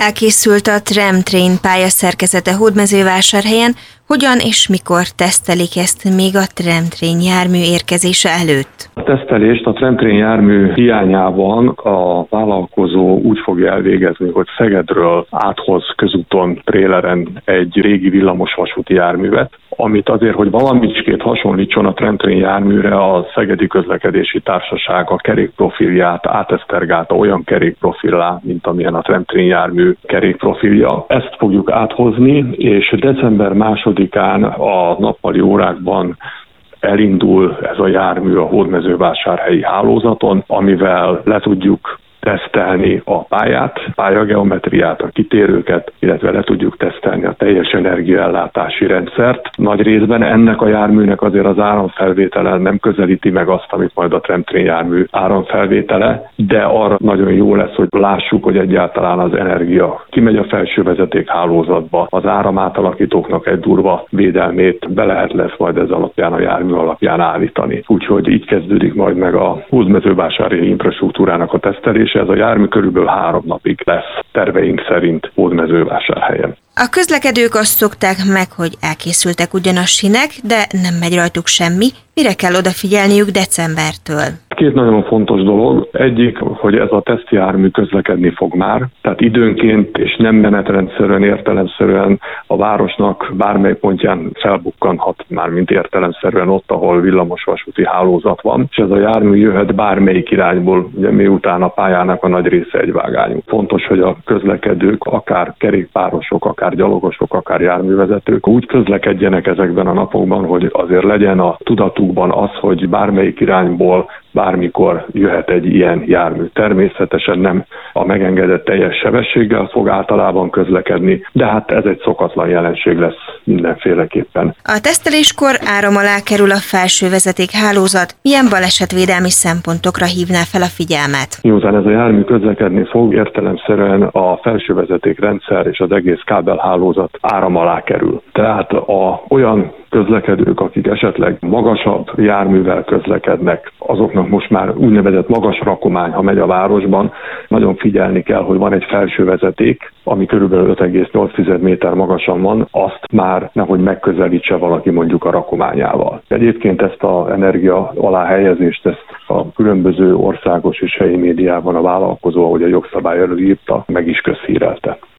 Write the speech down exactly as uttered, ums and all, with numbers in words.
Elkészült a Tram-Train pályaszerkezete Hódmezővásárhelyen, hogyan és mikor tesztelik ezt még a Tram-Train jármű érkezése előtt? A tesztelést a Tram-Train jármű hiányában a vállalkozó úgy fogja elvégezni, hogy Szegedről áthoz közúton, tréleren egy régi villamosvasúti járművet, amit azért, hogy valamicskét hasonlítson a Tram-Train járműre, a Szegedi Közlekedési Társaság a kerékprofilját átesztergálta olyan kerékprofillá, mint amilyen a Tram-Train jármű kerékprofilja. Ezt fogjuk áthozni, és december másodikán a nappali órákban elindul ez a jármű a hódmezővásárhelyi hálózaton, amivel le tudjuk tesztelni a pályát, pályageometriát, a kitérőket, illetve le tudjuk tesztelni a teljes energiaellátási rendszert. Nagy részben ennek a járműnek azért az áramfelvétele nem közelíti meg azt, amit majd a Tram-Train jármű áramfelvétele, de arra nagyon jó lesz, hogy lássuk, hogy egyáltalán az energia kimegy a felső vezetékhálózatba, az áramátalakítóknak egy durva védelmét be lehet lesz majd ez alapján, a jármű alapján állítani. Úgyhogy így kezdődik majd meg a hódmezővásárhelyi infrastruktúrának a tesztelés. Ez a jármű körülbelül három napig lesz terveink szerint Hódmezővásárhelyen. A közlekedők azt szokták meg, hogy elkészültek ugyan a sinek, de nem megy rajtuk semmi. Mire kell odafigyelniük decembertől? Két nagyon fontos dolog. Egyik, hogy ez a tesztjármű közlekedni fog már, tehát időnként és nem menetrendszerűen, értelemszerűen a városnak bármely pontján felbukkanhat már, mint értelemszerűen ott, ahol villamosvasúti hálózat van, és ez a jármű jöhet bármelyik irányból, ugye miután a pályának a nagy része egyvágányú. Fontos, hogy a közlekedők, akár kerékpárosok, akár gyalogosok, akár járművezetők úgy közlekedjenek ezekben a napokban, hogy azért legyen a tudatukban az, hogy bármelyik irányból bármikor jöhet egy ilyen jármű. Természetesen nem a megengedett teljes sebességgel fog általában közlekedni, de hát ez egy szokatlan jelenség lesz mindenféleképpen. A teszteléskor áram alá kerül a felső vezetékhálózat. Milyen balesetvédelmi szempontokra hívná fel a figyelmet? Miután ez a jármű közlekedni fog, értelemszerűen a felső vezetékrendszer és az egész kábelhálózat áram alá kerül. Tehát a olyan közlekedők, akik esetleg magasabb járművel közlekednek, azoknak most már úgynevezett magas rakomány, ha megy a városban, nagyon figyelni kell, hogy van egy felső vezeték, ami körülbelül öt egész nyolc méter magasan van, azt már nehogy megközelítse valaki mondjuk a rakományával. Egyébként ezt az energia alá helyezést, ezt a különböző országos és helyi médiában a vállalkozó, ahogy a jogszabály előírta, meg is közhírelte.